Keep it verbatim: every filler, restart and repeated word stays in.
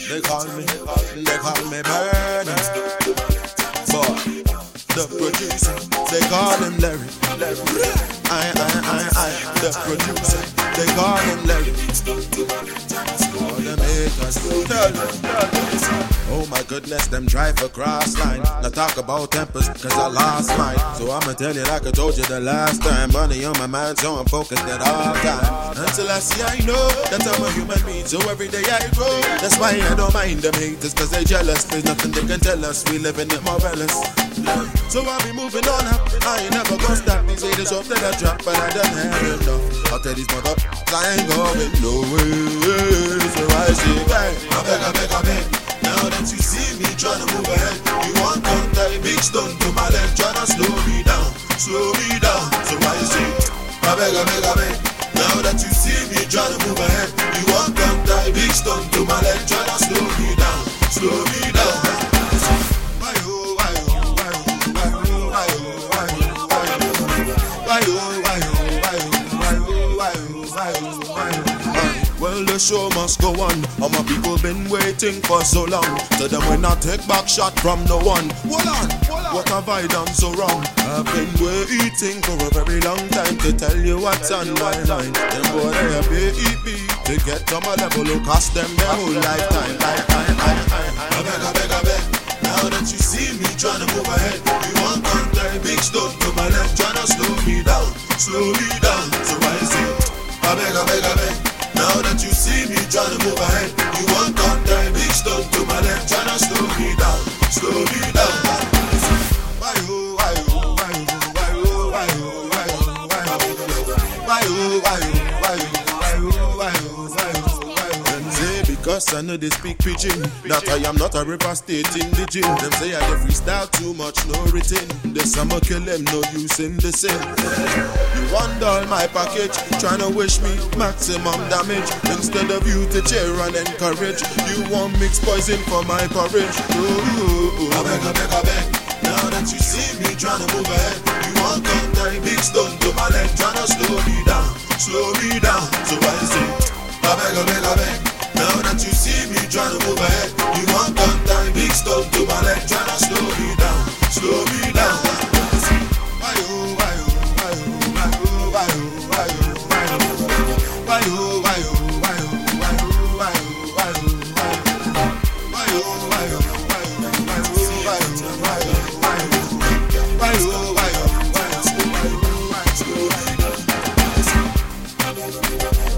They call me, they call me Burner. Boy, the producer, they call him Larry. I, I, I, I, the producer, they call him Larry. All them haters, tell them. Oh my goodness, them drive across line. Now talk about tempers, cause I lost mine. So I'ma tell you like I told you the last time. Money on my mind, so I'm focused at all time. Until I see I know that I'm a human being, so every day I grow. That's why I don't mind them haters, cause they jealous. There's nothing they can tell us, we living it marvelous. So I'll be moving on up, I ain't never gonna stop. These haters hope that I drop, but I done had enough. I'll tell these mother, I ain't going nowhere. So I say, bang, I beg, I beg, I beg. Now that you see me tryna move ahead, you want to tie big stone to my leg, tryna slow me down, slow me down. So I say, I beg, I beg, I beg. Now that you see me tryna move ahead, you want to tie big stone to my leg, tryna slow me down, slow me down. Why oh, why oh, why oh, why oh, why oh, why oh, why oh, why oh, why oh, why oh, why oh, why oh, why oh. Well, the show must go on. All my people been waiting for so long. So them will not take back shot from no one. Hold on, hold on. What have I done so wrong? I've been waiting for a very long time to tell you what's on my mind. Them boy they have baby to get to my level will cost them their whole lifetime. I, I, I, I, I beg, I beg, I beg. Now that you see me tryna move ahead, you want to tie big stone to my leg, tryna slow me down, slow me down. So I say, I beg, I beg, I beg. Now that you see me tryna move ahead, you want to tie big stone to my leg, tryna slow me down, slow me down. Why oh, why oh, why oh, why oh, why oh, why oh, why oh, why oh, why oh, why oh, why oh, why oh, why oh. Them say because I know they speak pidgin, that I am not a river state in the gym. Them say I get freestyle too much, no written. This I'ma kill them, no use in the sin. You want all my package, tryna wish me maximum damage. Instead of you to cheer and encourage, you want mixed poison for my porridge. Ooh, ooh, ooh. I beg, I beg, I beg. Now that you see me tryna move ahead, you want to tie big stone to my leg, tryna slow me down, slow me down. So I say, I beg, I beg, I beg. Now that you see me tryna move ahead, you want to tie big stone to my leg, tryna slow me down, slow me down. Why oh, why oh, why oh, why oh, why oh, why oh, why oh, why oh, why oh, why oh, why oh, why oh, why oh, why oh, why oh, why oh, why oh, why oh. Why oh, why oh, why oh, why oh, why oh, why oh.